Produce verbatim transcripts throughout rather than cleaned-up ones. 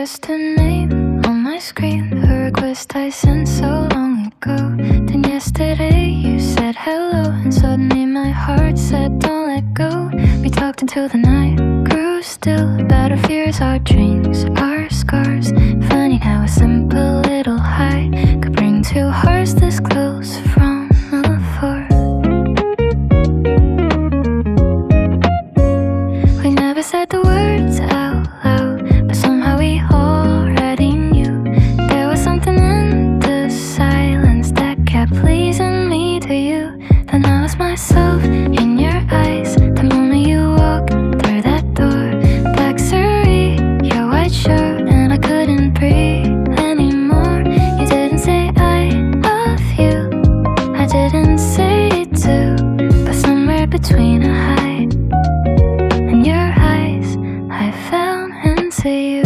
missed her name on my screen, her request I sent so long ago. Then yesterday you said hello, and suddenly my heart said don't let go. We talked until the night grew still, about our fears, our dreams, our scars. Funny how a simple little hi could bring two hearts this close from afar. We never said the words out loud, but somehow we already knew there was something in the silence that kept pleasing me to you. Then I was myself in your eyes the moment you walked through that door. Black surrey, your white shirt, and I couldn't breathe anymore. You didn't say I love you, I didn't say it too, but somewhere between a high and your eyes, I fell into you.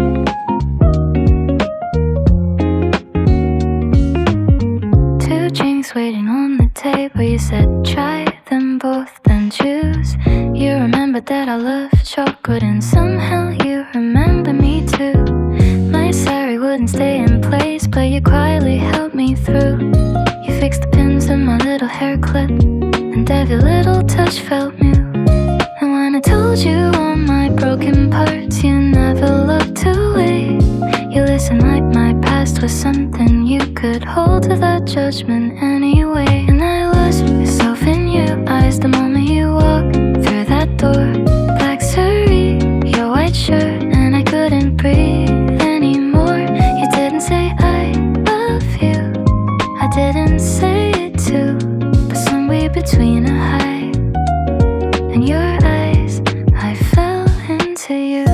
Two drinks waiting on the table, you said try them both, then choose. You remembered that I love chocolate, and somehow you remember me too. My sorry wouldn't stay in place, but you quietly helped me through. You fixed the pins in my little hair clip, and every little touch felt new. And when I told you all my broken parts, you never looked away. You listened like my past was something you could hold without judgment anyway. And I lost myself in your eyes the moment you walked through that door. Black surrey, your white shirt, and I couldn't breathe anymore. You didn't say I love you, I didn't say it too, but somewhere between a high and your eyes, I fell into you.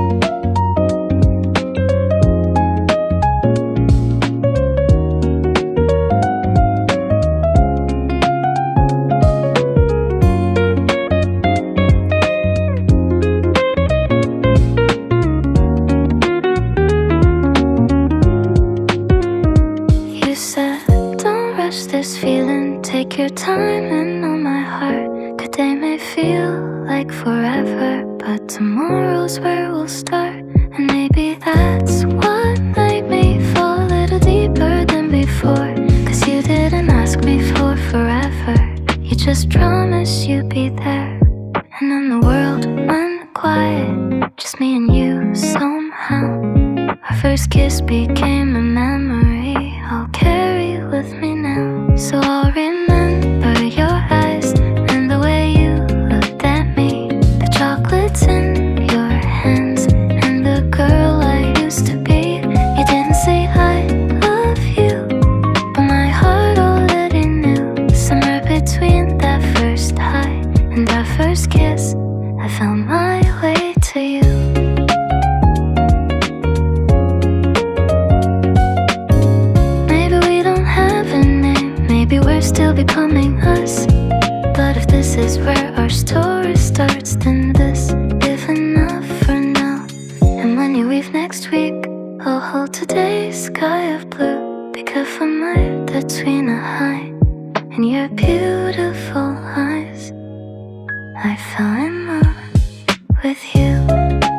You said, don't rush this feeling, take your time and know my heart. Today may feel like forever, but tomorrow's where we'll start. And maybe that's what made me fall a little deeper than before. Cause you didn't ask me for forever, you just promised you'd be there. And then the world went quiet, just me and you somehow. Our first kiss became a memory I'll carry with me now. So I'll remember your eyes and the way you looked at me, the chocolates in your hands, and the girl I used to be. You didn't say I love you, but my heart already knew. Somewhere between that first high and that first kiss, I found my way to you. Maybe we're still becoming us, but if this is where our story starts, then this is enough for now. And when you leave next week, I'll hold today's sky of blue, because I'm between a high and your beautiful eyes. I fell in love with you.